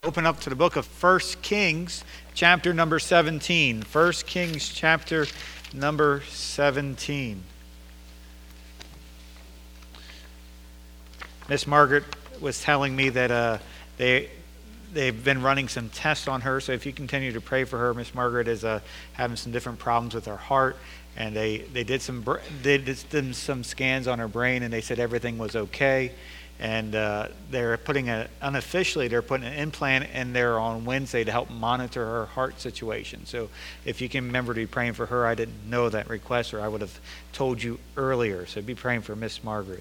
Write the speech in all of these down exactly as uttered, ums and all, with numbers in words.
Open up to the book of First Kings, chapter number seventeen. First Kings, chapter number seventeen. Miss Margaret was telling me that uh, they, they've been running some tests on her, so if you continue to pray for her, Miss Margaret is uh, having some different problems with her heart, and they, they did some they did some scans on her brain, and they said everything was okay. And uh, they're putting a, unofficially, they're putting an implant in there on Wednesday to help monitor her heart situation. So if you can remember to be praying for her, I didn't know that request, or I would have told you earlier. So be praying for Miss Margaret.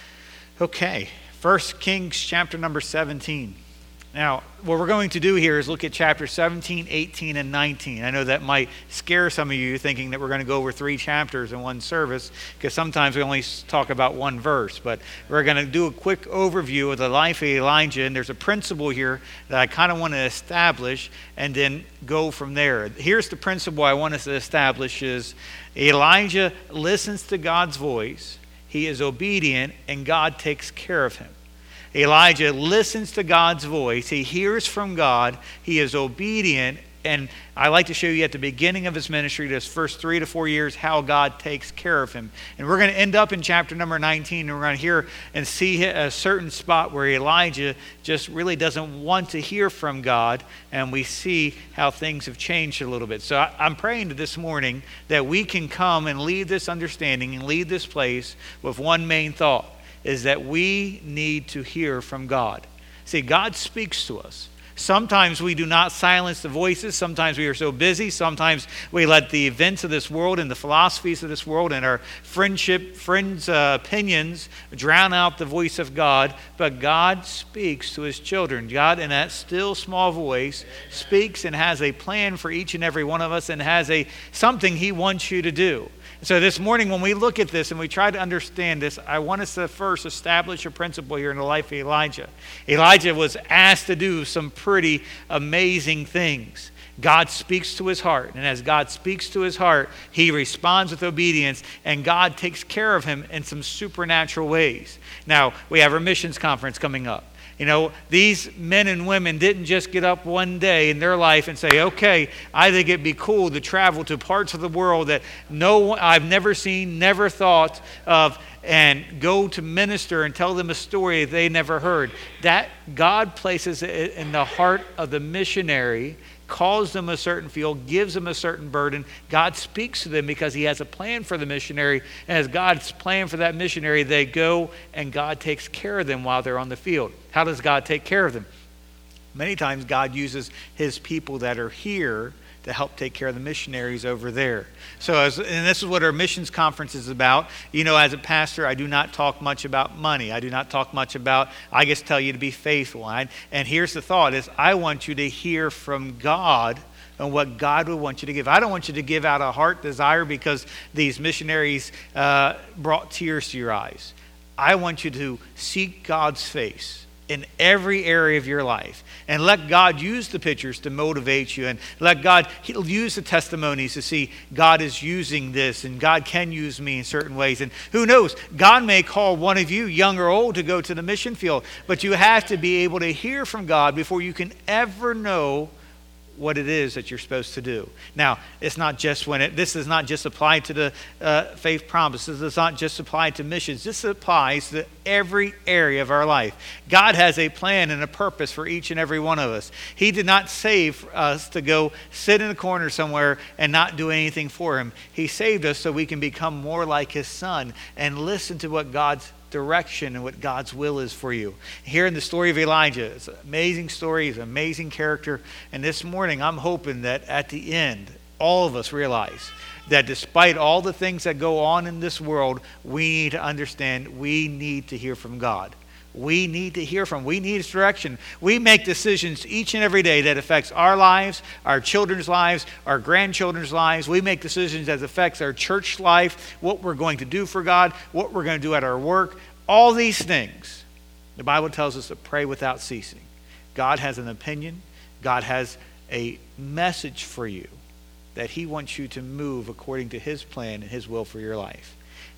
Okay, First Kings chapter number seventeen. Now, what we're going to do here is look at chapter seventeen, eighteen, and nineteen. I know that might scare some of you thinking that we're going to go over three chapters in one service, because sometimes we only talk about one verse. But we're going to do a quick overview of the life of Elijah, and there's a principle here that I kind of want to establish and then go from there. Here's the principle I want us to establish is Elijah listens to God's voice, he is obedient, and God takes care of him. Elijah listens to God's voice. He hears from God. He is obedient. And I like to show you at the beginning of his ministry, this first three to four years, how God takes care of him. And we're going to end up in chapter number nineteen, and we're going to hear and see a certain spot where Elijah just really doesn't want to hear from God, and we see how things have changed a little bit. So I'm praying this morning that we can come and leave this understanding and leave this place with one main thought, is that we need to hear from God. See, God speaks to us. Sometimes we do not silence the voices. Sometimes we are so busy. Sometimes we let the events of this world and the philosophies of this world and our friendship, friends' uh, opinions drown out the voice of God. But God speaks to his children. God, in that still small voice, speaks and has a plan for each and every one of us, and has a something he wants you to do. So this morning, when we look at this and we try to understand this, I want us to first establish a principle here in the life of Elijah. Elijah was asked to do some pretty amazing things. God speaks to his heart, and as God speaks to his heart, he responds with obedience, and God takes care of him in some supernatural ways. Now, we have our missions conference coming up. You know, these men and women didn't just get up one day in their life and say, okay, I think it'd be cool to travel to parts of the world that no I've never seen, never thought of, and go to minister and tell them a story they never heard. That God places it in the heart of the missionary, calls them a certain field, gives them a certain burden. God speaks to them because he has a plan for the missionary. And as God's plan for that missionary, they go and God takes care of them while they're on the field. How does God take care of them? Many times God uses his people that are here to help take care of the missionaries over there. So, as, and this is what our missions conference is about. You know, as a pastor, I do not talk much about money. I do not talk much about, I just tell you to be faithful. I, and here's the thought is, I want you to hear from God and what God would want you to give. I don't want you to give out a heart desire because these missionaries uh, brought tears to your eyes. I want you to seek God's face in every area of your life, and let God use the pictures to motivate you, and let God use the testimonies to see God is using this, and God can use me in certain ways. And who knows, God may call one of you, young or old, to go to the mission field, but you have to be able to hear from God before you can ever know what it is that you're supposed to do. Now, it's not just when it, this does not just apply to the uh, faith promises. This does not just apply to missions. This applies to every area of our life. God has a plan and a purpose for each and every one of us. He did not save us to go sit in a corner somewhere and not do anything for him. He saved us so we can become more like his son and listen to what God's direction and what God's will is for you. Here in the story of Elijah, it's an amazing story, he's an amazing character, and this morning I'm hoping that at the end, all of us realize that despite all the things that go on in this world, we need to understand we need to hear from God. We need to hear from. We need his direction. We make decisions each and every day that affects our lives, our children's lives, our grandchildren's lives. We make decisions that affects our church life, what we're going to do for God, what we're going to do at our work. All these things, the Bible tells us to pray without ceasing. God has an opinion. God has a message for you that he wants you to move according to his plan and his will for your life.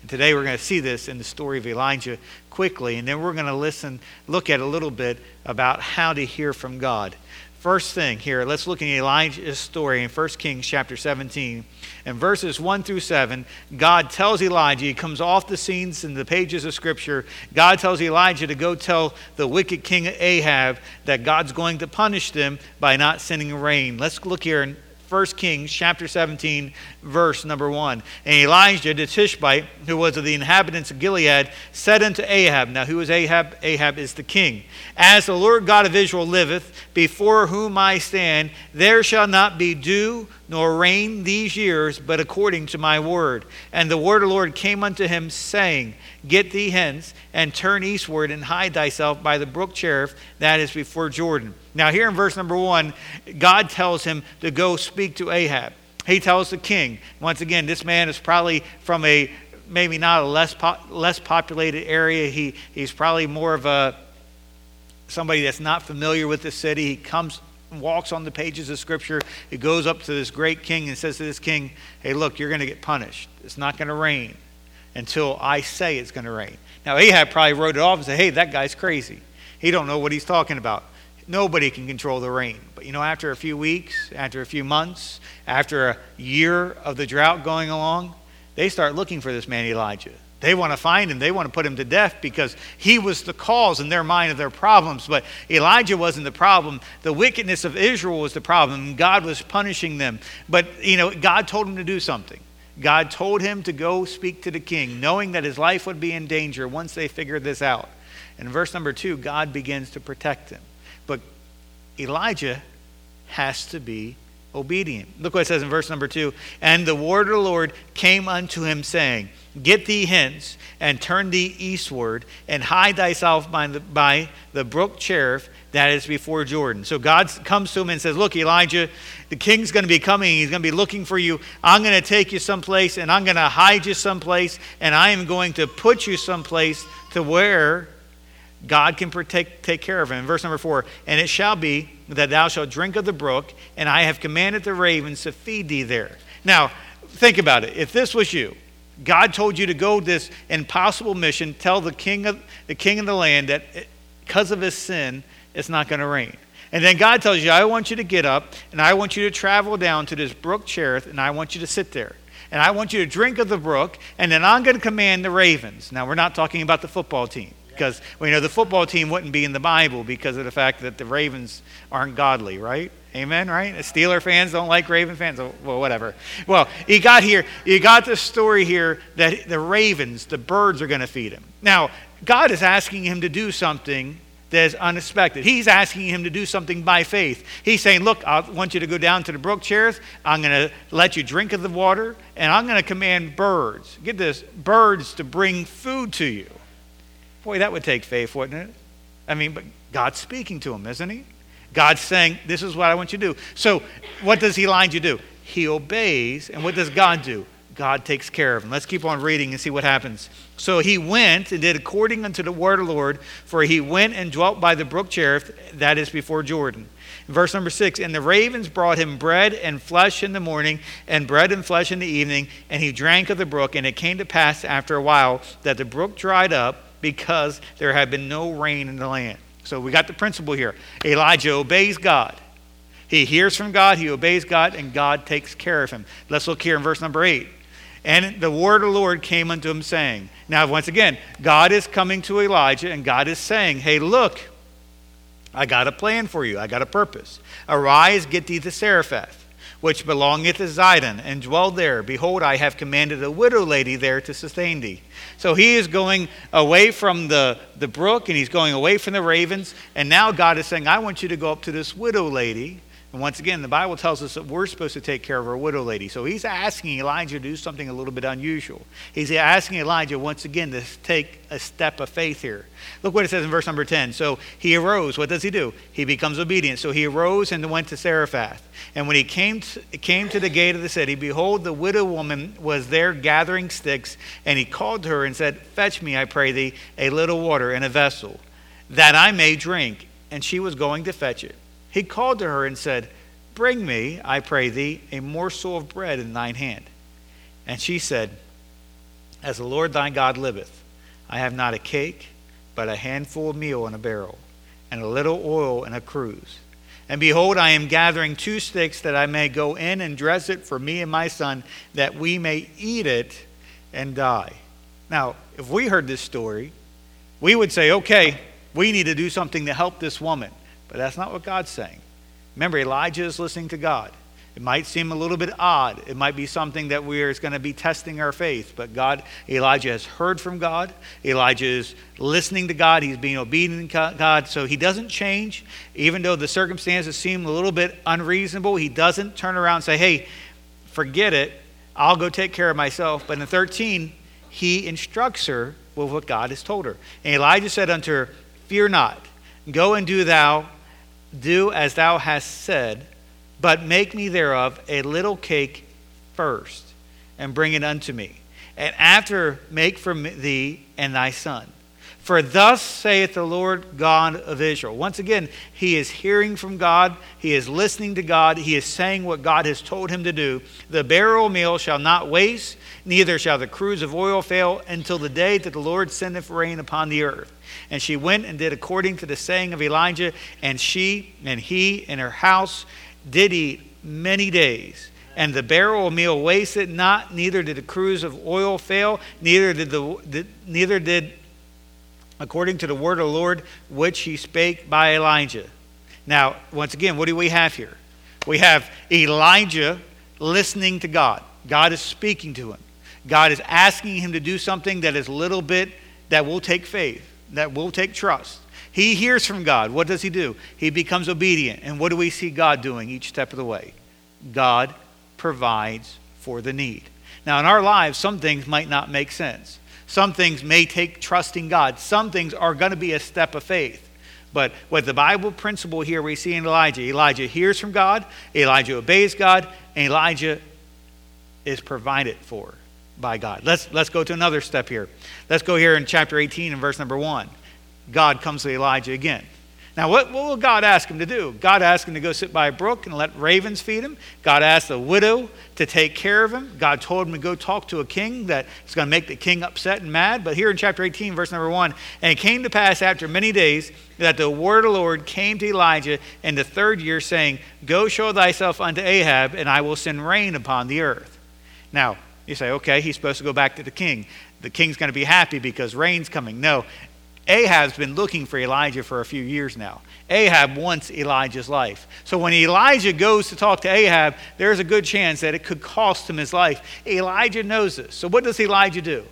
And today we're going to see this in the story of Elijah quickly, and then we're going to listen, look at a little bit about how to hear from God. First thing here, let's look at Elijah's story in First Kings chapter seventeen. In verses one through seven, God tells Elijah, he comes off the scenes in the pages of Scripture, God tells Elijah to go tell the wicked king Ahab that God's going to punish them by not sending rain. Let's look here in First Kings chapter seventeen, verse number one. And Elijah the Tishbite, who was of the inhabitants of Gilead, said unto Ahab, now who is Ahab? Ahab is the king. As the Lord God of Israel liveth, before whom I stand, there shall not be dew nor rain these years, but according to my word. And the word of the Lord came unto him, saying, Get thee hence, and turn eastward, and hide thyself by the brook Cherith, that is before Jordan. Now here in verse number one, God tells him to go speak to Ahab. He tells the king. Once again, this man is probably from a, maybe not a less po- less populated area. He He's probably more of a, somebody that's not familiar with the city. He comes, walks on the pages of Scripture. He goes up to this great king and says to this king, hey, look, you're going to get punished. It's not going to rain until I say it's going to rain. Now, Ahab probably wrote it off and said, hey, that guy's crazy. He don't know what he's talking about. Nobody can control the rain. But, you know, after a few weeks, after a few months, after a year of the drought going along, they start looking for this man Elijah. They want to find him. They want to put him to death because he was the cause in their mind of their problems. But Elijah wasn't the problem. The wickedness of Israel was the problem. God was punishing them. But, you know, God told him to do something. God told him to go speak to the king, knowing that his life would be in danger once they figured this out. In verse number two, God begins to protect him. But Elijah has to be obedient. Look what it says in verse number two. And the word of the Lord came unto him, saying, Get thee hence, and turn thee eastward, and hide thyself by the, by the brook Cherith, that is before Jordan. So God comes to him and says, look, Elijah, the king's going to be coming. He's going to be looking for you. I'm going to take you someplace, and I'm going to hide you someplace, and I am going to put you someplace to where God can protect, take care of him. In verse number four, and it shall be that thou shalt drink of the brook, and I have commanded the ravens to feed thee there. Now, think about it. If this was you, God told you to go this impossible mission, tell the king of the king of the land that because of his sin, it's not going to rain. And then God tells you, I want you to get up, and I want you to travel down to this brook Cherith, and I want you to sit there. And I want you to drink of the brook, and then I'm going to command the ravens. Now, we're not talking about the football team, because we know the football team wouldn't be in the Bible because of the fact that the Ravens aren't godly, right? Amen, right? Steeler fans don't like Raven fans. Well, whatever. Well, you got here, you got this story here that the ravens, the birds are going to feed him. Now, God is asking him to do something that is unexpected. He's asking him to do something by faith. He's saying, look, I want you to go down to the brook Cherith. I'm going to let you drink of the water, and I'm going to command birds. Get this, birds to bring food to you. Boy, that would take faith, wouldn't it? I mean, but God's speaking to him, isn't he? God's saying, this is what I want you to do. So what does Elijah do? He obeys. And what does God do? God takes care of him. Let's keep on reading and see what happens. So he went and did according unto the word of the Lord, for he went and dwelt by the brook Cherith, that is before Jordan. Verse number six, and the ravens brought him bread and flesh in the morning, and bread and flesh in the evening, and he drank of the brook. And it came to pass after a while that the brook dried up, because there had been no rain in the land. So we got the principle here. Elijah obeys God. He hears from God, he obeys God, and God takes care of him. Let's look here in verse number eight. And the word of the Lord came unto him, saying, now once again, God is coming to Elijah, and God is saying, hey, look, I got a plan for you. I got a purpose. Arise, get thee to Zarephath, which belongeth to Zidon, and dwell there. Behold, I have commanded a widow lady there to sustain thee. So he is going away from the, the brook, and he's going away from the ravens, and now God is saying, I want you to go up to this widow lady. And once again, the Bible tells us that we're supposed to take care of our widow lady. So he's asking Elijah to do something a little bit unusual. He's asking Elijah once again to take a step of faith here. Look what it says in verse number ten. So he arose. What does he do? He becomes obedient. So he arose and went to Zarephath. And when he came to, came to the gate of the city, behold, the widow woman was there gathering sticks. And he called to her and said, fetch me, I pray thee, a little water in a vessel, that I may drink. And she was going to fetch it. He called to her and said, bring me, I pray thee, a morsel of bread in thine hand. And she said, As the Lord thy God liveth, I have not a cake, but a handful of meal in a barrel, and a little oil in a cruse. And behold, I am gathering two sticks, that I may go in and dress it for me and my son, that we may eat it and die. Now, if we heard this story, we would say, okay, we need to do something to help this woman. But that's not what God's saying. Remember, Elijah is listening to God. It might seem a little bit odd. It might be something that we're going to be testing our faith. But God, Elijah has heard from God. Elijah is listening to God. He's being obedient to God. So he doesn't change. Even though the circumstances seem a little bit unreasonable, he doesn't turn around and say, hey, forget it. I'll go take care of myself. But in thirteen, he instructs her with what God has told her. And Elijah said unto her, fear not. Go and do thou, do as thou hast said. But make me thereof a little cake first, and bring it unto me. And after make for thee and thy son. For thus saith the Lord God of Israel. Once again, he is hearing from God. He is listening to God. He is saying what God has told him to do. The barrel of meal shall not waste, neither shall the cruse of oil fail, until the day that the Lord sendeth rain upon the earth. And she went and did according to the saying of Elijah, and she and he and her house did eat many days, and the barrel of meal wasted not, neither did the cruse of oil fail, neither did the, the neither did according to the word of the Lord which he spake by Elijah. Now, once again, what do we have here? We have Elijah listening to God. God is speaking to him. God is asking him to do something that is a little bit that will take faith, that will take trust. He hears from God. What does he do? He becomes obedient. And what do we see God doing each step of the way? God provides for the need. Now, in our lives, some things might not make sense. Some things may take trusting God. Some things are going to be a step of faith. But with the Bible principle here we see in Elijah, Elijah hears from God, Elijah obeys God, and Elijah is provided for by God. Let's, let's go to another step here. Let's go here in chapter eighteen and verse number one. God comes to Elijah again. Now, what, what will God ask him to do? God asked him to go sit by a brook and let ravens feed him. God asked the widow to take care of him. God told him to go talk to a king that is going to make the king upset and mad. But here in chapter eighteen, verse number one, and it came to pass after many days that the word of the Lord came to Elijah in the third year, saying, go show thyself unto Ahab, and I will send rain upon the earth. Now, you say, okay, he's supposed to go back to the king. The king's going to be happy because rain's coming. No. Ahab's been looking for Elijah for a few years now. Ahab wants Elijah's life. So when Elijah goes to talk to Ahab, there's a good chance that it could cost him his life. Elijah knows this. So what does Elijah do?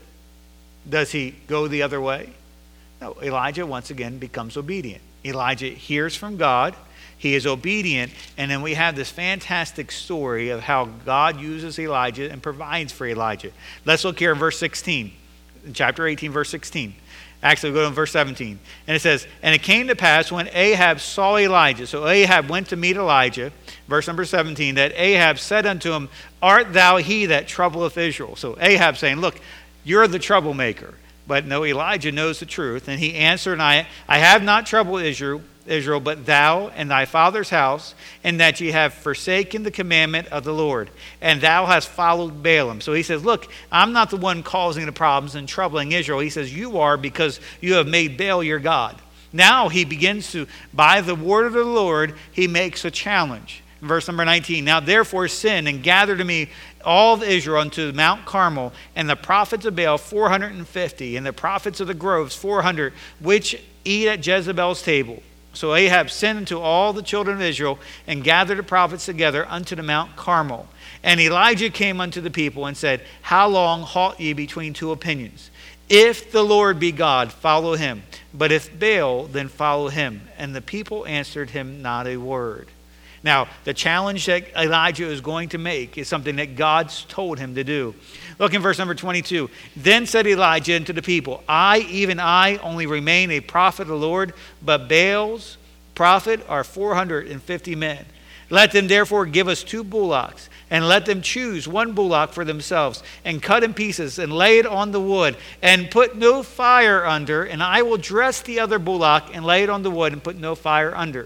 Does he go the other way? No, Elijah once again becomes obedient. Elijah hears from God. He is obedient. And then we have this fantastic story of how God uses Elijah and provides for Elijah. Let's look here in verse sixteen. In chapter eighteen, verse sixteen. Actually, we'll go to verse seventeen. And it says, and it came to pass when Ahab saw Elijah. So Ahab went to meet Elijah. Verse number seventeen. That Ahab said unto him, art thou he that troubleth Israel? So Ahab saying, look, you're the troublemaker. But no, Elijah knows the truth. And he answered, I, I have not troubled Israel, Israel, but thou and thy father's house, and that ye have forsaken the commandment of the Lord, and thou hast followed Balaam. So he says, look, I'm not the one causing the problems and troubling Israel. He says, you are, because you have made Baal your god. Now he begins to, by the word of the Lord, he makes a challenge. Verse number nineteen, now therefore sin and gather to me all of Israel unto Mount Carmel, and the prophets of Baal four hundred fifty, and the prophets of the groves four hundred, which eat at Jezebel's table. So Ahab sent unto all the children of Israel, and gathered the prophets together unto the Mount Carmel. And Elijah came unto the people and said, how long halt ye between two opinions? If the Lord be God, follow him. But if Baal, then follow him. And the people answered him not a word. Now, the challenge that Elijah is going to make is something that God's told him to do. Look in verse number twenty-two. Then said Elijah unto the people, I, even I, only remain a prophet of the Lord, but Baal's prophet are four hundred fifty men. Let them therefore give us two bullocks, and let them choose one bullock for themselves, and cut in pieces, and lay it on the wood, and put no fire under, and I will dress the other bullock, and lay it on the wood, and put no fire under.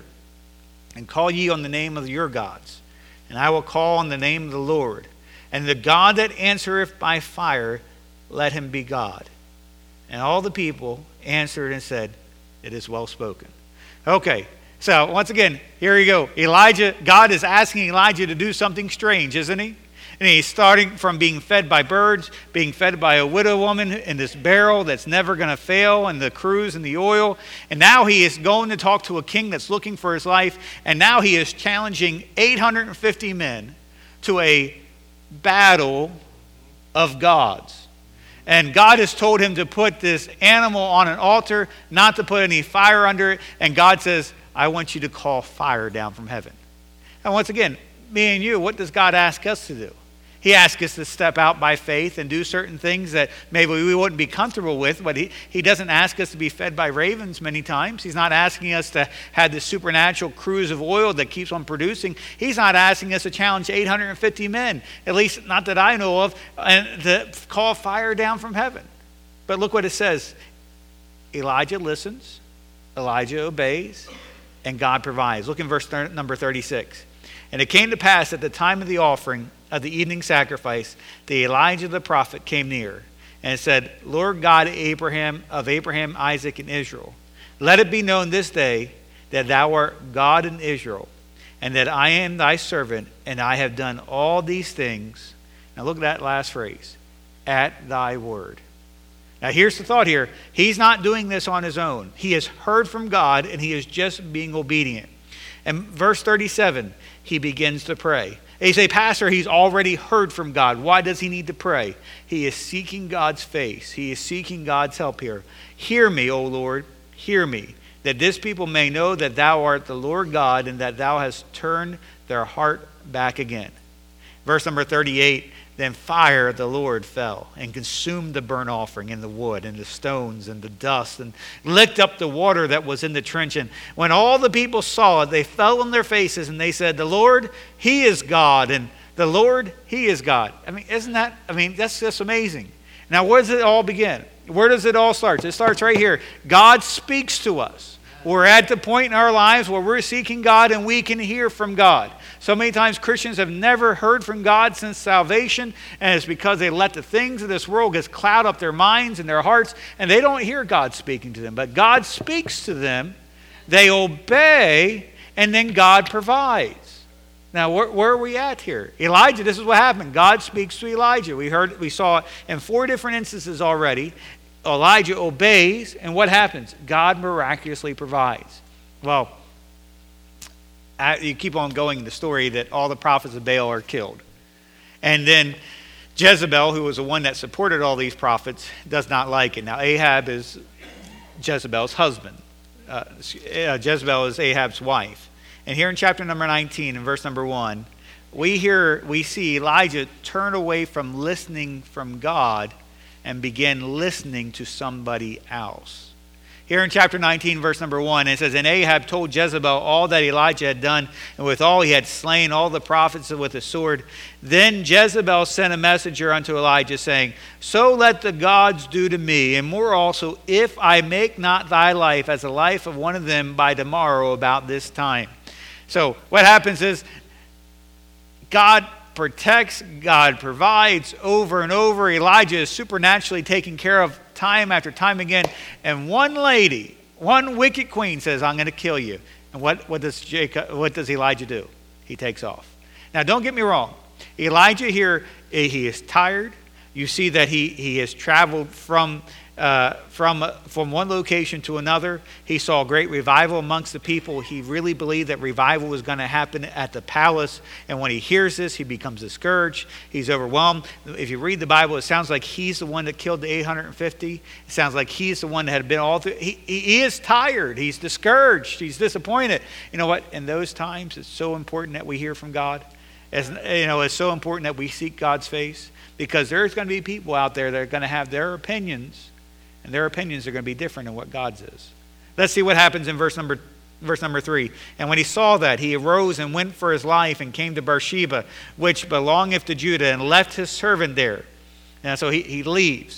And call ye on the name of your gods, and I will call on the name of the Lord. And the God that answereth by fire, let him be God. And all the people answered and said, it is well spoken. Okay, so once again, here you go. Elijah, God is asking Elijah to do something strange, isn't he? And he's starting from being fed by birds, being fed by a widow woman in this barrel that's never going to fail, and the cruse and the oil. And now he is going to talk to a king that's looking for his life. And now he is challenging eight hundred fifty men to a battle of gods. And God has told him to put this animal on an altar, not to put any fire under it. And God says, I want you to call fire down from heaven. And once again, me and you, what does God ask us to do? He asks us to step out by faith and do certain things that maybe we wouldn't be comfortable with, but he, he doesn't ask us to be fed by ravens many times. He's not asking us to have this supernatural cruse of oil that keeps on producing. He's not asking us to challenge eight hundred fifty men, at least not that I know of, and to call fire down from heaven. But look what it says. Elijah listens, Elijah obeys, and God provides. Look in verse th- number thirty-six. And it came to pass at the time of the offering of the evening sacrifice, that Elijah the prophet came near and said, Lord God Abraham of Abraham, Isaac, and Israel, let it be known this day that thou art God in Israel, and that I am thy servant, and I have done all these things. Now look at that last phrase, at thy word. Now here's the thought here. He's not doing this on his own. He has heard from God, and he is just being obedient. And verse thirty-seven, he begins to pray. And you say, Pastor, he's already heard from God. Why does he need to pray? He is seeking God's face. He is seeking God's help here. Hear me, O Lord, hear me, that this people may know that thou art the Lord God, and that thou hast turned their heart back again. Verse number thirty-eight, then fire of the Lord fell and consumed the burnt offering and the wood and the stones and the dust, and licked up the water that was in the trench. And when all the people saw it, they fell on their faces, and they said, the Lord, he is God, and the Lord, he is God. I mean, isn't that, I mean, that's just amazing. Now, where does it all begin? Where does it all start? It starts right here. God speaks to us. We're at the point in our lives where we're seeking God and we can hear from God. So many times Christians have never heard from God since salvation, and it's because they let the things of this world just cloud up their minds and their hearts, and they don't hear God speaking to them. But God speaks to them, they obey, and then God provides. Now, where, where are we at here? Elijah, this is what happened. God speaks to Elijah. We heard, we saw it in four different instances already. Elijah obeys, and what happens? God miraculously provides. Well, you keep on going in the story that all the prophets of Baal are killed. And then Jezebel, who was the one that supported all these prophets, does not like it. Now, Ahab is Jezebel's husband. Uh, Jezebel is Ahab's wife. And here in chapter number nineteen, in verse number one, we hear, we see Elijah turn away from listening from God and begin listening to somebody else. Here in chapter nineteen, verse number one, it says, and Ahab told Jezebel all that Elijah had done, and withal he had slain all the prophets with a sword. Then Jezebel sent a messenger unto Elijah, saying, so let the gods do to me, and more also, if I make not thy life as the life of one of them by tomorrow about this time. So what happens is, God protects, God provides over and over. Elijah is supernaturally taken care of time after time again. And one lady, one wicked queen says, I'm going to kill you. And what, what does Jacob, what does Elijah do? He takes off. Now, don't get me wrong. Elijah here, he is tired. You see that he, he has traveled from Uh, from uh, from one location to another. He saw great revival amongst the people. He really believed that revival was going to happen at the palace. And when he hears this, he becomes discouraged. He's overwhelmed. If you read the Bible, it sounds like he's the one that killed the eight hundred fifty. It sounds like he's the one that had been all through. He, he, he is tired. He's discouraged. He's disappointed. You know what? In those times, it's so important that we hear from God. As, you know, it's so important that we seek God's face, because there's going to be people out there that are going to have their opinions. And their opinions are going to be different than what God's is. Let's see what happens in verse number verse number three. And when he saw that, he arose and went for his life and came to Beersheba, which belongeth to Judah, and left his servant there. And so he, he leaves.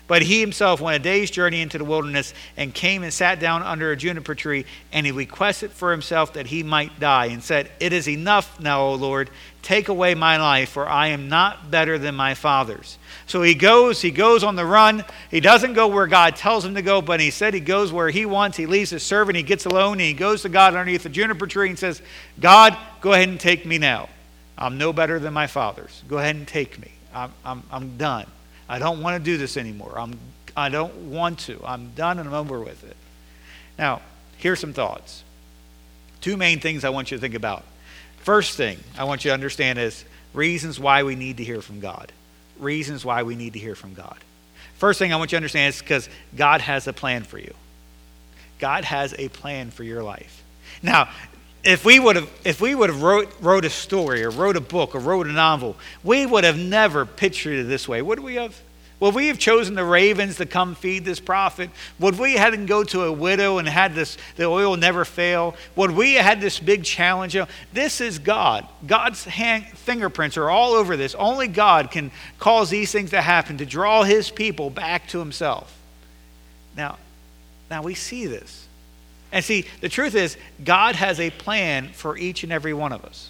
But he himself went a day's journey into the wilderness and came and sat down under a juniper tree, and he requested for himself that he might die and said, "It is enough now, O Lord, take away my life, for I am not better than my fathers." So he goes, he goes on the run. He doesn't go where God tells him to go, but he said he goes where he wants. He leaves his servant, he gets alone, and he goes to God underneath the juniper tree and says, "God, go ahead and take me now. I'm no better than my fathers. Go ahead and take me. I'm, I'm, I'm done. I don't want to do this anymore. I'm, I don't want to. I'm done and I'm over with it." Now, here's some thoughts. Two main things I want you to think about. First thing I want you to understand is reasons why we need to hear from God. Reasons why we need to hear from God. First thing I want you to understand is because God has a plan for you. God has a plan for your life. Now, if we would have if we would have wrote, wrote a story or wrote a book or wrote a novel, we would have never pictured it this way. Would we have? Would we have chosen the ravens to come feed this prophet? Would we have had to go to a widow and had this, the oil never fail? Would we have had this big challenge? You know, this is God. God's hand, fingerprints are all over this. Only God can cause these things to happen, to draw his people back to himself. Now, now we see this. And see, the truth is, God has a plan for each and every one of us.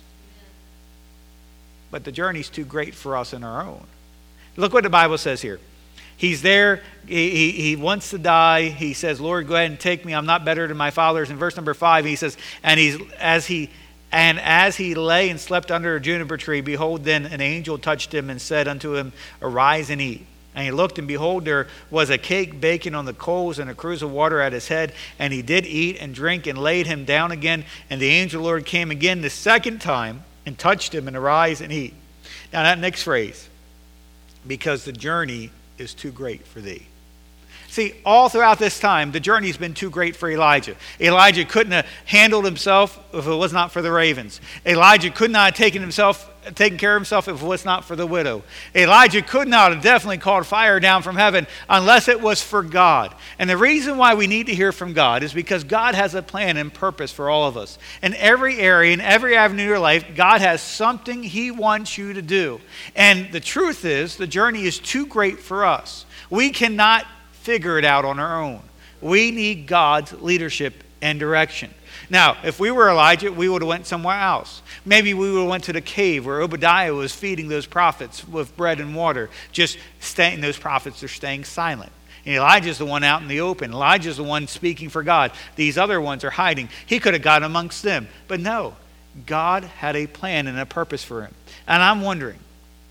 But the journey's too great for us on our own. Look what the Bible says here. He's there. He, he, he wants to die. He says, "Lord, go ahead and take me. I'm not better than my fathers." In verse number five, he says, and he's as he and as he lay and slept under a juniper tree, behold, then an angel touched him and said unto him, "Arise and eat." And he looked, and behold, there was a cake baking on the coals and a cruse of water at his head. And he did eat and drink and laid him down again. And the angel of the Lord came again the second time and touched him, and arise and eat. Now that next phrase, because the journey is too great for thee. See, all throughout this time, the journey's been too great for Elijah. Elijah couldn't have handled himself if it was not for the ravens. Elijah could not have taken himself, taken care of himself if it was not for the widow. Elijah could not have definitely called fire down from heaven unless it was for God. And the reason why we need to hear from God is because God has a plan and purpose for all of us. In every area, in every avenue of your life, God has something he wants you to do. And the truth is, the journey is too great for us. We cannot figure it out on our own. We need God's leadership and direction. Now, if we were Elijah, we would have went somewhere else. Maybe we would have went to the cave where Obadiah was feeding those prophets with bread and water. Just staying, those prophets are staying silent. And Elijah's the one out in the open. Elijah's the one speaking for God. These other ones are hiding. He could have got amongst them. But no, God had a plan and a purpose for him. And I'm wondering,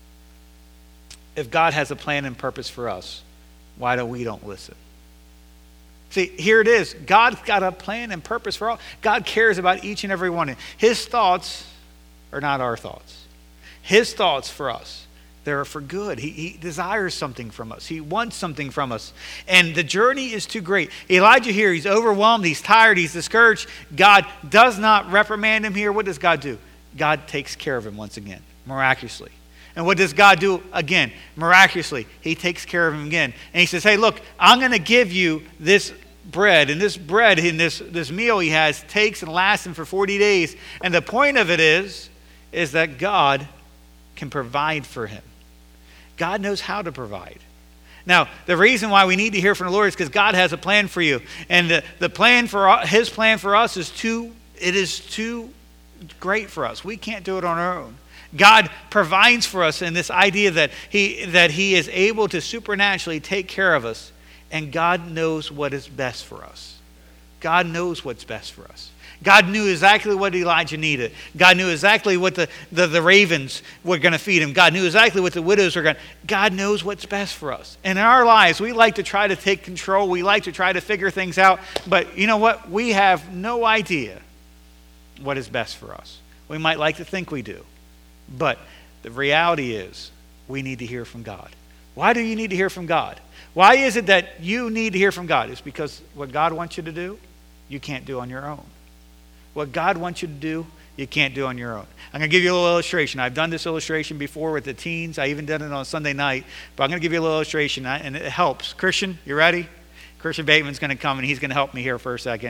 if God has a plan and purpose for us, why don't we don't listen? See, here it is. God's got a plan and purpose for all. God cares about each and every one. His thoughts are not our thoughts. His thoughts for us, they're for good. He, he desires something from us. He wants something from us. And the journey is too great. Elijah here, he's overwhelmed. He's tired. He's discouraged. God does not reprimand him here. What does God do? God takes care of him once again, miraculously. And what does God do again? Miraculously, he takes care of him again. And he says, "Hey, look, I'm going to give you this bread." And this bread and this, this meal he has takes and lasts him for forty days. And the point of it is, is that God can provide for him. God knows how to provide. Now, the reason why we need to hear from the Lord is because God has a plan for you. And the, the plan for his plan for us is too, it is too great for us. We can't do it on our own. God provides for us in this idea that he, that he is able to supernaturally take care of us. And God knows what is best for us. God knows what's best for us. God knew exactly what Elijah needed. God knew exactly what the, the, the ravens were going to feed him. God knew exactly what the widows were going to. God knows what's best for us. And in our lives, we like to try to take control. We like to try to figure things out. But you know what? We have no idea what is best for us. We might like to think we do. But the reality is, we need to hear from God. Why do you need to hear from God? Why is it that you need to hear from God? It's because what God wants you to do, you can't do on your own. What God wants you to do, you can't do on your own. I'm going to give you a little illustration. I've done this illustration before with the teens. I even did it on Sunday night. But I'm going to give you a little illustration, and it helps. Christian, you ready? Christian Bateman's going to come, and he's going to help me here for a second.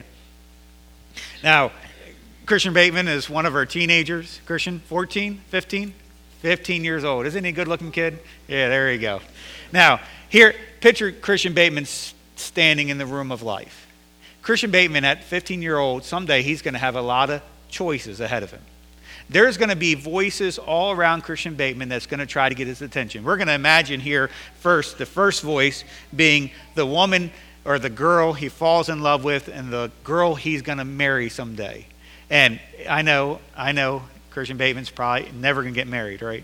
Now, Christian Bateman is one of our teenagers. Christian, fourteen, fifteen? fifteen years old. Isn't he a good-looking kid? Yeah, there you go. Now, here, picture Christian Bateman standing in the room of life. Christian Bateman at fifteen-year-old, someday he's going to have a lot of choices ahead of him. There's going to be voices all around Christian Bateman that's going to try to get his attention. We're going to imagine here first, the first voice being the woman or the girl he falls in love with and the girl he's going to marry someday. And I know, I know Christian Bateman's probably never going to get married, right?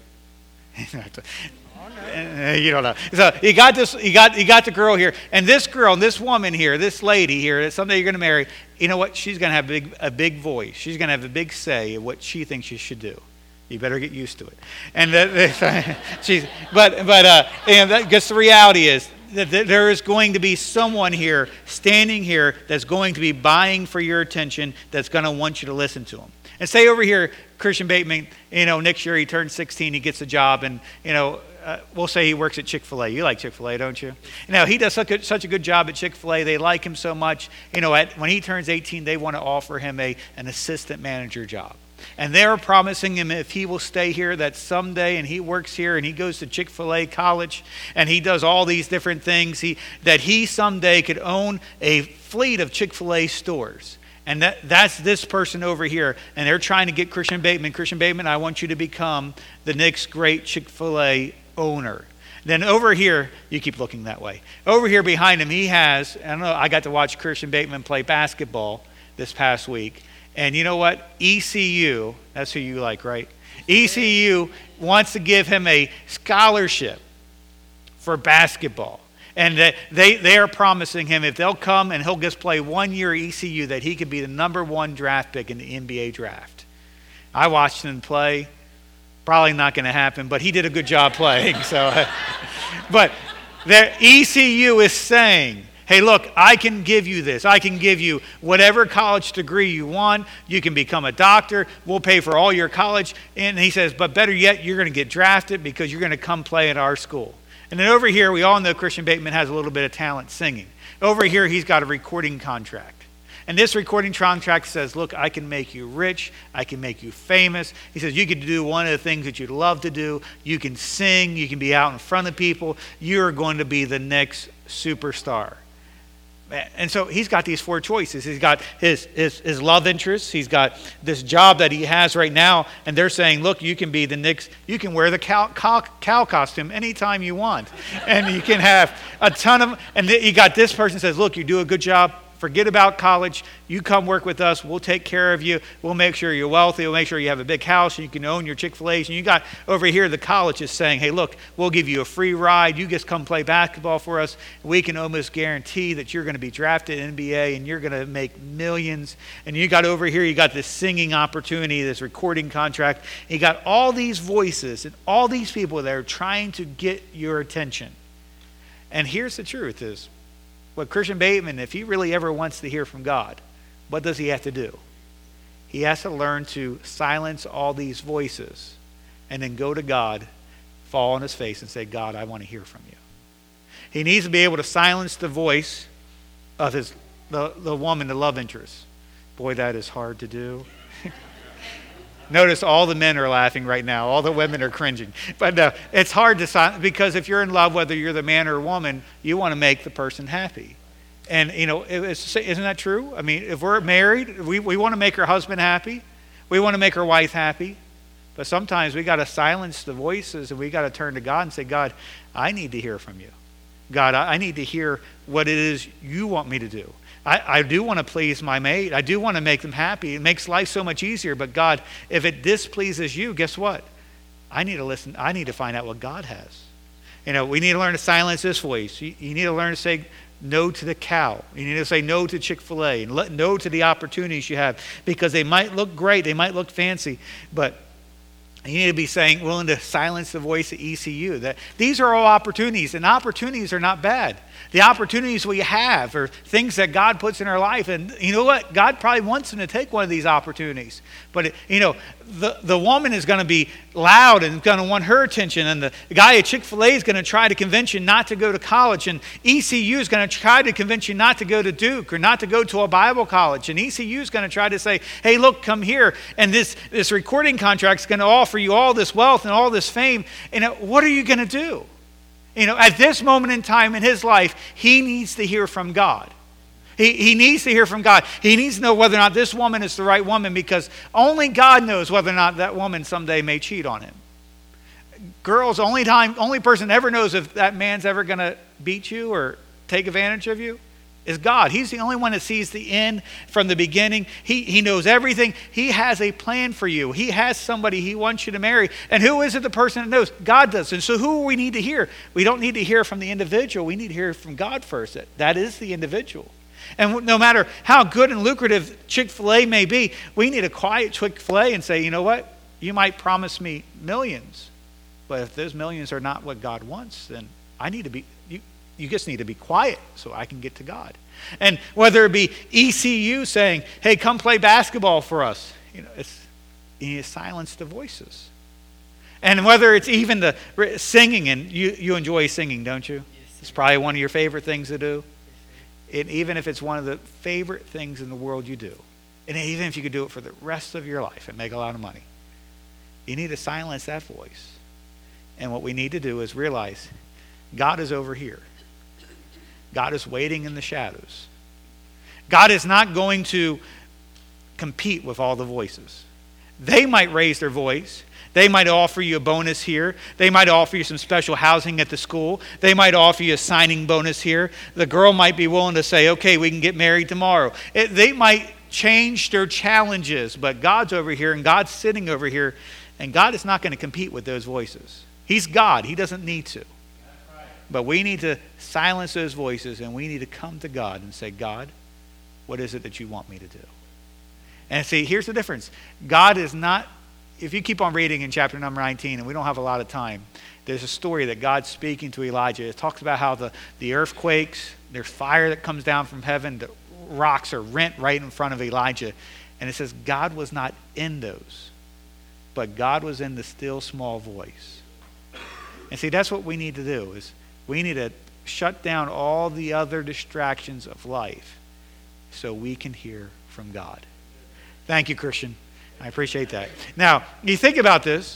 You don't know. So you got this. You got you got the girl here, and this girl, this woman here, this lady here that someday you're going to marry. You know what? She's going to have a big a big voice. She's going to have a big say of what she thinks you should do. You better get used to it. And that, she's but but uh, and that, guess the reality is that there is going to be someone here standing here that's going to be vying for your attention. That's going to want you to listen to them. And say over here, Christian Bateman. You know, next year he turns sixteen. He gets a job, and you know. Uh, we'll say he works at Chick-fil-A. You like Chick-fil-A, don't you? You know, he does such a, such a good job at Chick-fil-A. They like him so much. You know, at, when he turns eighteen, they want to offer him a, an assistant manager job. And they're promising him if he will stay here that someday, and he works here, and he goes to Chick-fil-A college, and he does all these different things, he, that he someday could own a fleet of Chick-fil-A stores. And that, that's this person over here. And they're trying to get Christian Bateman. Christian Bateman, I want you to become the next great Chick-fil-A owner. Then over here, you keep looking that way. Over here behind him, he has, I don't know, I got to watch Christian Bateman play basketball this past week. And you know what? E C U, that's who you like, right? E C U wants to give him a scholarship for basketball. And they, they are promising him if they'll come and he'll just play one year at E C U that he could be the number one draft pick in the N B A draft. I watched him play. Probably not going to happen, but he did a good job playing. So, but the E C U is saying, hey, look, I can give you this. I can give you whatever college degree you want. You can become a doctor. We'll pay for all your college. And he says, but better yet, you're going to get drafted because you're going to come play at our school. And then over here, we all know Christian Bateman has a little bit of talent singing. Over here, he's got a recording contract. And this recording contract says, look, I can make you rich. I can make you famous. He says, you can do one of the things that you'd love to do. You can sing. You can be out in front of people. You're going to be the next superstar. And so he's got these four choices. He's got his, his, his love interests. He's got this job that he has right now. And they're saying, look, you can be the next, you can wear the cow, cow, cow costume anytime you want. And you can have a ton of, and you got this person says, look, you do a good job. Forget about college. You come work with us. We'll take care of you. We'll make sure you're wealthy. We'll make sure you have a big house and you can own your Chick-fil-A's. And you got over here, the college is saying, hey, look, we'll give you a free ride. You just come play basketball for us. We can almost guarantee that you're going to be drafted in N B A and you're going to make millions. And you got over here, you got this singing opportunity, this recording contract. You got all these voices and all these people that are trying to get your attention. And here's the truth is, well, Christian Bateman, if he really ever wants to hear from God, what does he have to do? He has to learn to silence all these voices and then go to God, fall on his face and say, God, I want to hear from you. He needs to be able to silence the voice of his the, the woman, the love interest. Boy, that is hard to do. Notice all the men are laughing right now. All the women are cringing. But no, it's hard to silence because if you're in love, whether you're the man or woman, you want to make the person happy. And, you know, it's, isn't that true? I mean, if we're married, we, we want to make our husband happy. We want to make our wife happy. But sometimes we got to silence the voices and we got to turn to God and say, God, I need to hear from you. God, I, I need to hear what it is you want me to do. I, I do want to please my mate. I do want to make them happy. It makes life so much easier. But God, if it displeases you, guess what? I need to listen. I need to find out what God has. You know, we need to learn to silence this voice. You, you need to learn to say no to the cow. You need to say no to Chick-fil-A and let, no to the opportunities you have because they might look great. They might look fancy. But you need to be saying, willing to silence the voice of E C U. That these are all opportunities, and opportunities are not bad. The opportunities we have are things that God puts in our life. And you know what? God probably wants them to take one of these opportunities. But, it, you know, the, the woman is going to be loud and going to want her attention. And the guy at Chick-fil-A is going to try to convince you not to go to college. And E C U is going to try to convince you not to go to Duke or not to go to a Bible college. And E C U is going to try to say, hey, look, come here. And this, this recording contract is going to offer you all this wealth and all this fame. And what are you going to do? You know, at this moment in time in his life, he needs to hear from God. He, he needs to hear from God. He needs to know whether or not this woman is the right woman, because only God knows whether or not that woman someday may cheat on him. Girls, only time, only person ever knows if that man's ever going to beat you or take advantage of you is God. He's the only one that sees the end from the beginning. He, he knows everything. He has a plan for you. He has somebody he wants you to marry. And who is it the person that knows? God does. And so who we need to hear? We don't need to hear from the individual. We need to hear from God first. That, that is the individual. And no matter how good and lucrative Chick-fil-A may be, we need a quiet Chick-fil-A and say, you know what? You might promise me millions, but if those millions are not what God wants, then I need to be, you, you just need to be quiet so I can get to God. And whether it be E C U saying, hey, come play basketball for us, you know, it's, you need to silence the voices. And whether it's even the singing, and you, you enjoy singing, don't you? Yes, it's probably one of your favorite things to do. And even if it's one of the favorite things in the world you do, and even if you could do it for the rest of your life and make a lot of money, you need to silence that voice. And what we need to do is realize God is over here. God is waiting in the shadows. God is not going to compete with all the voices. They might raise their voice. They might offer you a bonus here. They might offer you some special housing at the school. They might offer you a signing bonus here. The girl might be willing to say, okay, we can get married tomorrow. It, they might change their challenges, but God's over here and God's sitting over here, and God is not going to compete with those voices. He's God. He doesn't need to. But we need to silence those voices, and we need to come to God and say, God, what is it that you want me to do? And see, here's the difference. God is not, if you keep on reading in chapter number nineteen, and we don't have a lot of time, there's a story that God's speaking to Elijah. It talks about how the, the earthquakes, there's fire that comes down from heaven, the rocks are rent right in front of Elijah. And it says God was not in those, but God was in the still small voice. And see, that's what we need to do, is we need to shut down all the other distractions of life so we can hear from God. Thank you, Christian. I appreciate that. Now, you think about this.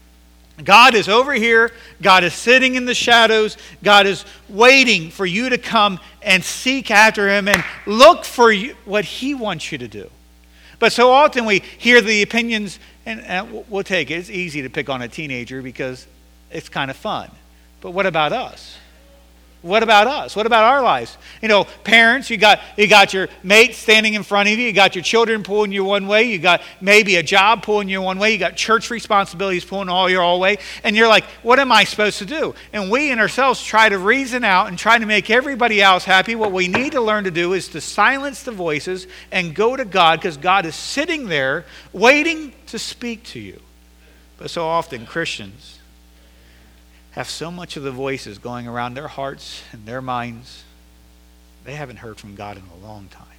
God is over here. God is sitting in the shadows. God is waiting for you to come and seek after him and look for you, what he wants you to do. But so often we hear the opinions, and, and we'll take it. It's easy to pick on a teenager because it's kind of fun. But what about us? What about us? What about our lives? You know, parents, you got you got your mate standing in front of you. You got your children pulling you one way. You got maybe a job pulling you one way. You got church responsibilities pulling all your all way. And you're like, what am I supposed to do? And we in ourselves try to reason out and try to make everybody else happy. What we need to learn to do is to silence the voices and go to God, because God is sitting there waiting to speak to you. But so often Christians have so much of the voices going around their hearts and their minds, they haven't heard from God in a long time.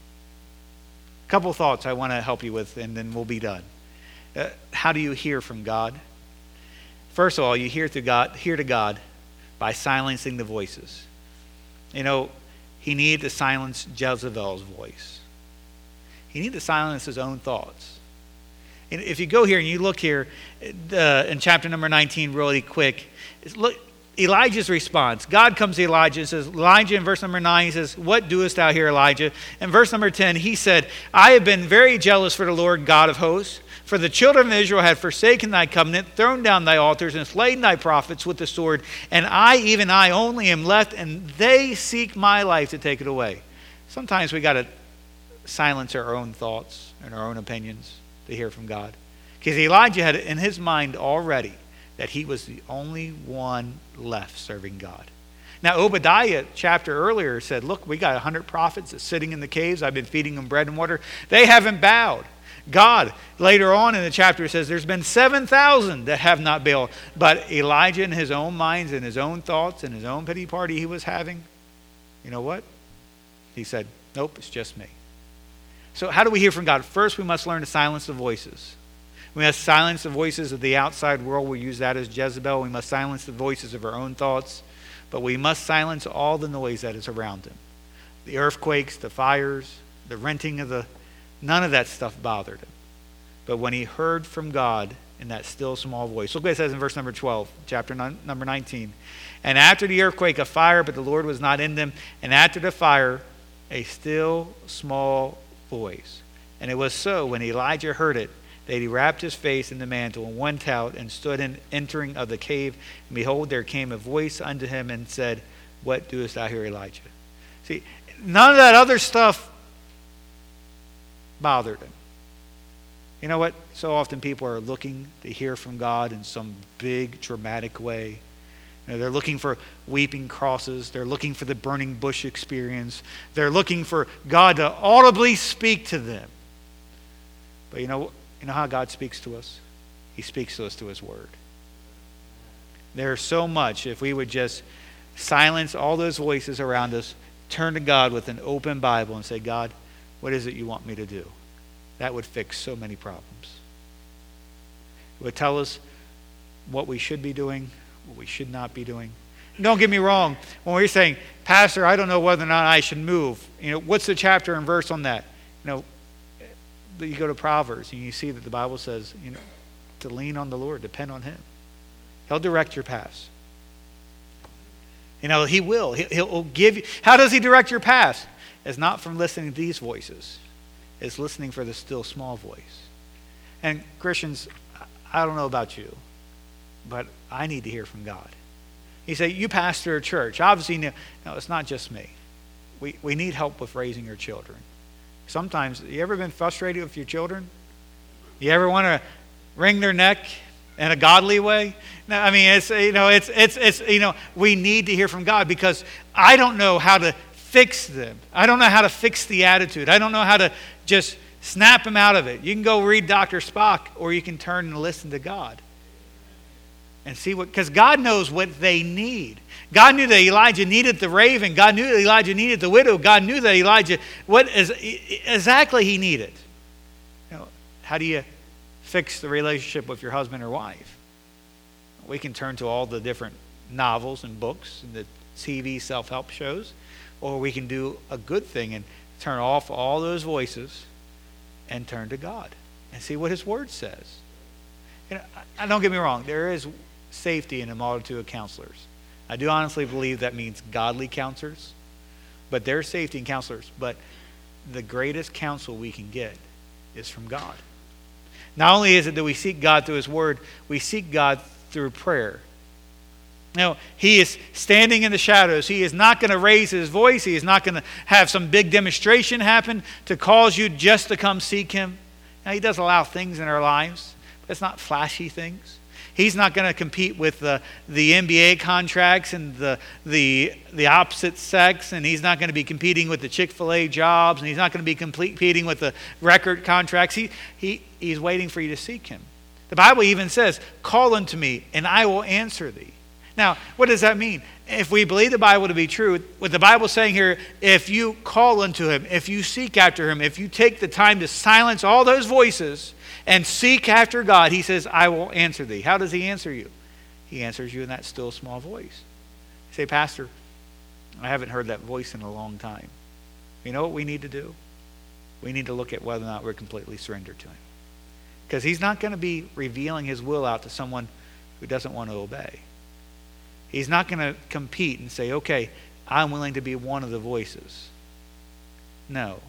A couple thoughts I want to help you with, and then we'll be done. Uh, how do you hear from God? First of all, you hear to God, hear to God by silencing the voices. You know, he needed to silence Jezebel's voice. He needed to silence his own thoughts. And if you go here and you look here uh, in chapter number nineteen really quick, look Elijah's response. God comes to Elijah and says, Elijah, in verse number nine, he says, what doest thou here, Elijah? In verse number ten, he said, I have been very jealous for the Lord God of hosts, for the children of Israel have forsaken thy covenant, thrown down thy altars, and slain thy prophets with the sword, and I, even I only, am left, and they seek my life to take it away. Sometimes we got to silence our own thoughts and our own opinions to hear from God. Because Elijah had in his mind already that he was the only one left serving God. Now, Obadiah, chapter earlier, said, look, we got one hundred prophets that's sitting in the caves. I've been feeding them bread and water. They haven't bowed. God, later on in the chapter, says there's been seven thousand that have not bowed. But Elijah, in his own minds and his own thoughts and his own pity party he was having, you know what? He said, nope, it's just me. So how do we hear from God? First, we must learn to silence the voices. We must silence the voices of the outside world. We use that as Jezebel. We must silence the voices of our own thoughts. But we must silence all the noise that is around him. The earthquakes, the fires, the renting of the... None of that stuff bothered him. But when he heard from God, in that still small voice. Look what it says in verse number twelve, chapter nine, number nineteen. And after the earthquake, a fire, but the Lord was not in them. And after the fire, a still small voice. And it was so, when Elijah heard it, that he wrapped his face in the mantle and went out and stood in entering of the cave. And behold, there came a voice unto him and said, what doest thou here, Elijah? See, none of that other stuff bothered him. You know what? So often people are looking to hear from God in some big, dramatic way. You know, they're looking for weeping crosses. They're looking for the burning bush experience. They're looking for God to audibly speak to them. But you know, you know how God speaks to us? He speaks to us through His Word. There's so much, if we would just silence all those voices around us, turn to God with an open Bible and say, God, what is it you want me to do? That would fix so many problems. It would tell us what we should be doing, what we should not be doing. Don't get me wrong. When we're saying, Pastor, I don't know whether or not I should move. You know, what's the chapter and verse on that? You know, you go to Proverbs and you see that the Bible says, you know, to lean on the Lord, depend on Him. He'll direct your paths. You know, He will. He'll give you. How does He direct your paths? It's not from listening to these voices. It's listening for the still small voice. And Christians, I don't know about you, but I need to hear from God. You say, you pastor a church. Obviously, no, no, it's not just me. We, we need help with raising your children. Sometimes, you ever been frustrated with your children? You ever want to wring their neck in a godly way? No, I mean, it's, you know, it's, it's, it's, you know, we need to hear from God because I don't know how to fix them. I don't know how to fix the attitude. I don't know how to just snap them out of it. You can go read Doctor Spock, or you can turn and listen to God. And see what, because God knows what they need. God knew that Elijah needed the raven. God knew that Elijah needed the widow. God knew that Elijah, what is exactly he needed. You know, how do you fix the relationship with your husband or wife? We can turn to all the different novels and books and the T V self-help shows, or we can do a good thing and turn off all those voices and turn to God and see what His Word says. You know, I, don't get me wrong. There is safety in a multitude of counselors. I do honestly believe that means godly counselors, but there's safety in counselors. But the greatest counsel we can get is from God. Not only is it that we seek God through His Word, we seek God through prayer. Now, He is standing in the shadows. He is not going to raise His voice. He is not going to have some big demonstration happen to cause you just to come seek Him. Now, He does allow things in our lives, but it's not flashy things. He's not going to compete with the, the N B A contracts and the, the, the opposite sex, and He's not going to be competing with the Chick-fil-A jobs, and He's not going to be competing with the record contracts. He, he, he's waiting for you to seek Him. The Bible even says, call unto me, and I will answer thee. Now, what does that mean? If we believe the Bible to be true, what the Bible is saying here, if you call unto Him, if you seek after Him, if you take the time to silence all those voices and seek after God, He says, I will answer thee. How does He answer you? He answers you in that still small voice. You say, Pastor, I haven't heard that voice in a long time. You know what we need to do? We need to look at whether or not we're completely surrendered to Him. Because He's not going to be revealing His will out to someone who doesn't want to obey. He's not going to compete and say, okay, I'm willing to be one of the voices. No.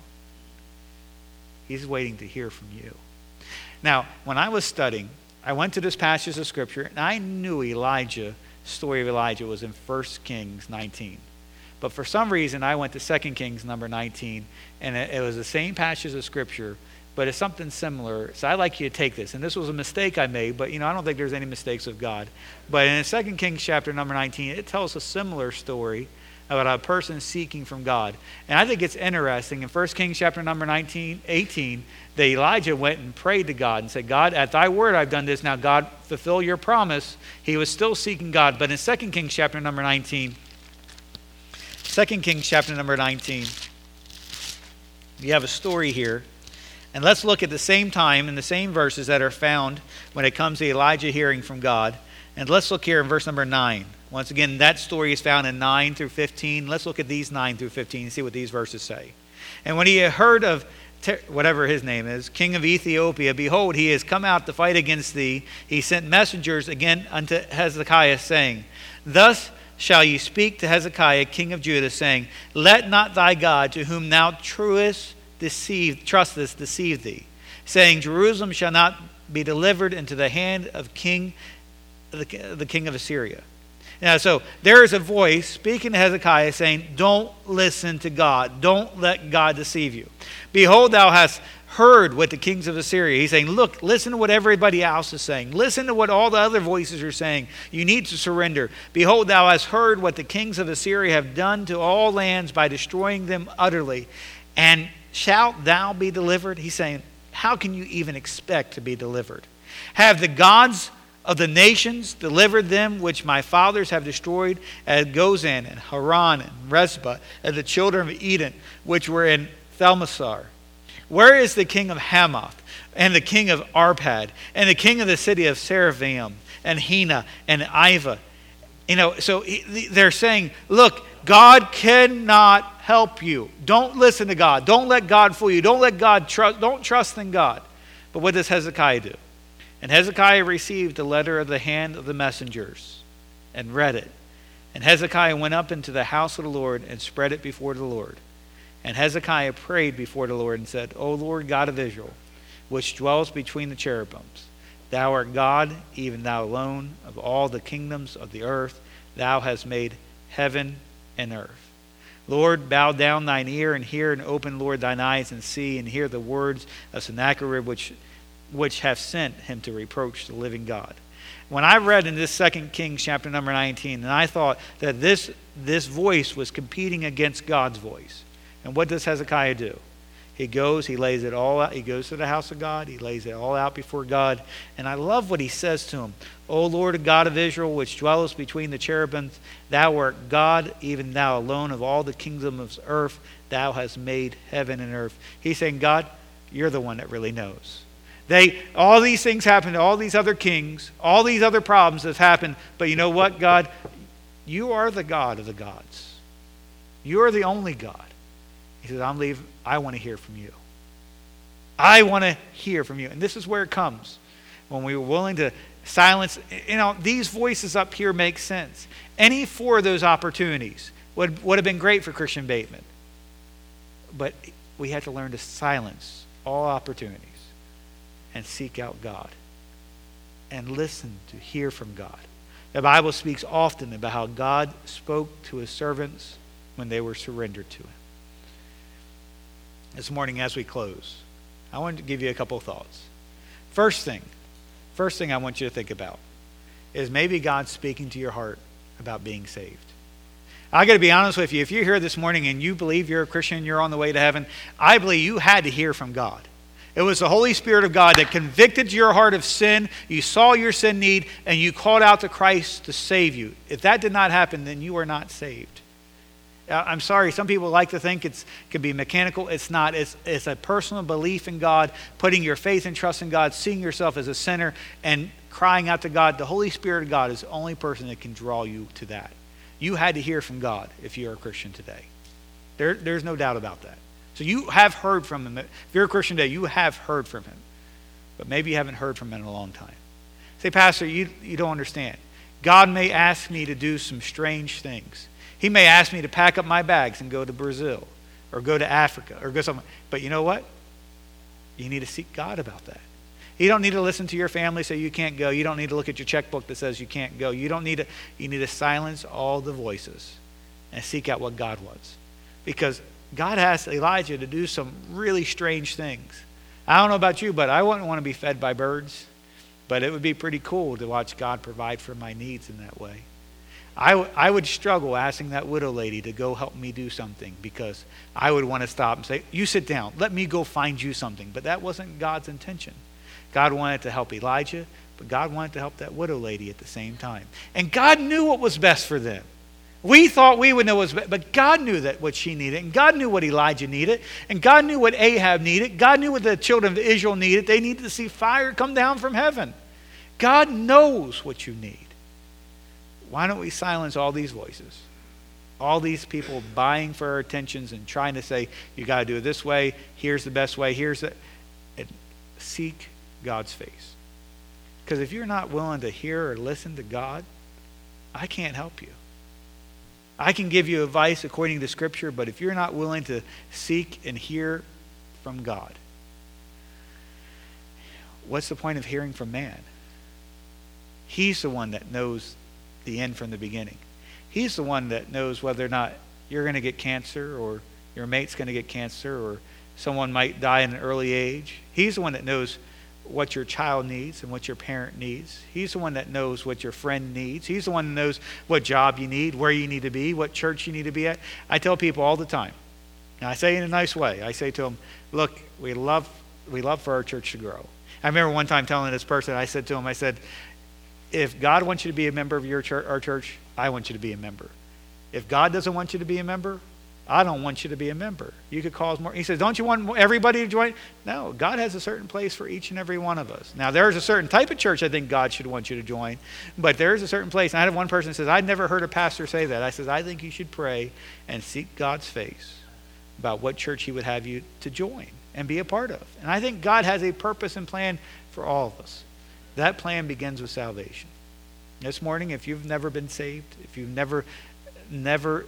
He's waiting to hear from you. Now, when I was studying, I went to this passage of Scripture, and I knew Elijah, story of Elijah was in First Kings nineteen. But for some reason, I went to Second Kings number nineteen, and it, it was the same passage of Scripture, but it's something similar. So I'd like you to take this. And this was a mistake I made, but you know, I don't think there's any mistakes of God. But in Second Kings chapter number nineteen, it tells a similar story about a person seeking from God. And I think it's interesting in First Kings chapter number nineteen, eighteen, that Elijah went and prayed to God and said, God, at thy word I've done this. Now, God, fulfill your promise. He was still seeking God. But in Second Kings chapter number nineteen, Second Kings chapter number nineteen, you have a story here. And let's look at the same time in the same verses that are found when it comes to Elijah hearing from God. And let's look here in verse number nine. Once again, that story is found in nine through fifteen. Let's look at these nine through fifteen and see what these verses say. And when he had heard of whatever his name is, king of Ethiopia, behold, he has come out to fight against thee. He sent messengers again unto Hezekiah, saying, Thus shall you speak to Hezekiah, king of Judah, saying, Let not thy God, to whom thou truest deceive, trustest, deceive thee, saying, Jerusalem shall not be delivered into the hand of king, the, the king of Assyria. Now, so there is a voice speaking to Hezekiah saying, don't listen to God. Don't let God deceive you. Behold, thou hast heard what the kings of Assyria. He's saying, look, listen to what everybody else is saying. Listen to what all the other voices are saying. You need to surrender. Behold, thou hast heard what the kings of Assyria have done to all lands by destroying them utterly. And shalt thou be delivered? He's saying, how can you even expect to be delivered? Have the gods of the nations delivered them which my fathers have destroyed, as Gozan and Haran and Rezpah, and the children of Eden, which were in Thelmasar? Where is the king of Hamath, and the king of Arpad, and the king of the city of Seraphim, and Hena, and Iva? You know, so they're saying, look, God cannot help you. Don't listen to God. Don't let God fool you. Don't let God trust. Don't trust in God. But what does Hezekiah do? And Hezekiah received the letter of the hand of the messengers and read it. And Hezekiah went up into the house of the Lord and spread it before the Lord. And Hezekiah prayed before the Lord and said, O Lord God of Israel, which dwells between the cherubims, thou art God, even thou alone, of all the kingdoms of the earth. Thou hast made heaven and earth. Lord, bow down thine ear and hear, and open, Lord, thine eyes and see, and hear the words of Sennacherib, which which have sent him to reproach the living God. When I read in this Second Kings chapter number nineteen, and I thought that this, this voice was competing against God's voice. And what does Hezekiah do? He goes, he lays it all out. He goes to the house of God. He lays it all out before God. And I love what he says to him. O Lord God of Israel, which dwellest between the cherubims, thou art God, even thou alone, of all the kingdoms of earth. Thou hast made heaven and earth. He's saying, God, you're the one that really knows. They, all these things happen to all these other kings. All these other problems have happened. But you know what, God? You are the God of the gods. You are the only God. He says, I'm leaving. I want to hear from you. I want to hear from you. And this is where it comes. When we were willing to silence, you know, these voices up here make sense. Any four of those opportunities would, would have been great for Christian Bateman. But we had to learn to silence all opportunities and seek out God and listen to hear from God. The Bible speaks often about how God spoke to his servants when they were surrendered to him. This morning as we close, I wanted to give you a couple of thoughts. First thing, first thing I want you to think about is maybe God's speaking to your heart about being saved. I got to be honest with you. If you're here this morning and you believe you're a Christian, you're on the way to heaven, I believe you had to hear from God. It was the Holy Spirit of God that convicted your heart of sin. You saw your sin need, and you called out to Christ to save you. If that did not happen, then you are not saved. I'm sorry, some people like to think it can be mechanical. It's not. It's, it's a personal belief in God, putting your faith and trust in God, seeing yourself as a sinner, and crying out to God. The Holy Spirit of God is the only person that can draw you to that. You had to hear from God if you're a Christian today. There, there's no doubt about that. So you have heard from him. If you're a Christian today, you have heard from him. But maybe you haven't heard from him in a long time. Say, Pastor, you, you don't understand. God may ask me to do some strange things. He may ask me to pack up my bags and go to Brazil or go to Africa or go somewhere. But you know what? You need to seek God about that. You don't need to listen to your family say you can't go. You don't need to look at your checkbook that says you can't go. You don't need to, you need to silence all the voices and seek out what God wants. Because God asked Elijah to do some really strange things. I don't know about you, but I wouldn't want to be fed by birds. But it would be pretty cool to watch God provide for my needs in that way. I, w- I would struggle asking that widow lady to go help me do something because I would want to stop and say, you sit down. Let me go find you something. But that wasn't God's intention. God wanted to help Elijah, but God wanted to help that widow lady at the same time. And God knew what was best for them. We thought we would know what was best, but God knew that what she needed, and God knew what Elijah needed, and God knew what Ahab needed. God knew what the children of Israel needed. They needed to see fire come down from heaven. God knows what you need. Why don't we silence all these voices all these people buying for our attentions and trying to say, you got to do it this way, here's the best way, here's the... And seek God's face. Because if you're not willing to hear or listen to God, I can't help you. I can give you advice according to Scripture, but if you're not willing to seek and hear from God, what's the point of hearing from man? He's the one that knows the end from the beginning. He's the one that knows whether or not you're going to get cancer, or your mate's going to get cancer, or someone might die at an early age. He's the one that knows what your child needs and what your parent needs. He's the one that knows what your friend needs. He's the one that knows what job you need, where you need to be, what church you need to be at. I tell people all the time, and I say it in a nice way, I say to them, look, we love, we love for our church to grow. I remember one time telling this person, I said to him, I said, if God wants you to be a member of your church, our church, I want you to be a member. If God doesn't want you to be a member, I don't want you to be a member. You could cause more. He says, don't you want everybody to join? No, God has a certain place for each and every one of us. Now, there's a certain type of church I think God should want you to join, but there's a certain place. And I had one person who says, I'd never heard a pastor say that. I says, I think you should pray and seek God's face about what church he would have you to join and be a part of. And I think God has a purpose and plan for all of us. That plan begins with salvation. This morning, if you've never been saved, if you've never, never,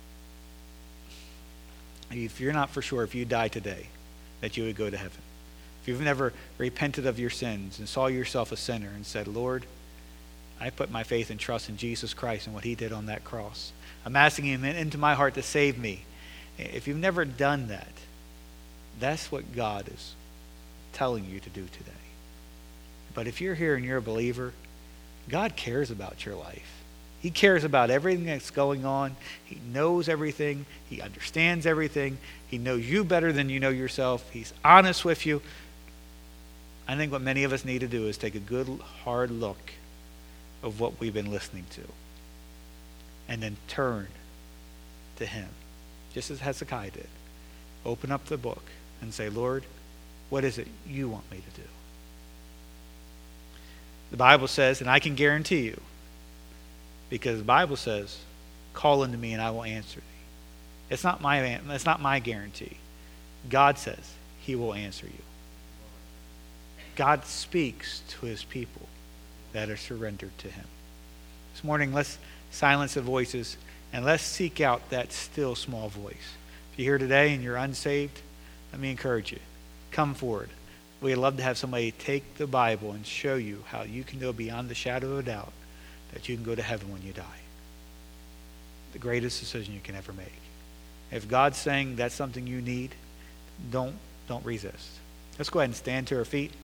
if you're not for sure, if you die today, that you would go to heaven. If you've never repented of your sins and saw yourself a sinner and said, Lord, I put my faith and trust in Jesus Christ and what he did on that cross. I'm asking him into my heart to save me. If you've never done that, that's what God is telling you to do today. But if you're here and you're a believer, God cares about your life. He cares about everything that's going on. He knows everything. He understands everything. He knows you better than you know yourself. He's honest with you. I think what many of us need to do is take a good, hard look of what we've been listening to and then turn to him, just as Hezekiah did. Open up the book and say, Lord, what is it you want me to do? The Bible says, and I can guarantee you, because the Bible says, call unto me and I will answer thee. It's not my, it's not my guarantee. God says he will answer you. God speaks to his people that are surrendered to him. This morning, let's silence the voices and let's seek out that still small voice. If you're here today and you're unsaved, let me encourage you. Come forward. We'd love to have somebody take the Bible and show you how you can go beyond the shadow of a doubt that you can go to heaven when you die. The greatest decision you can ever make. If God's saying that's something you need, don't, don't resist. Let's go ahead and stand to our feet.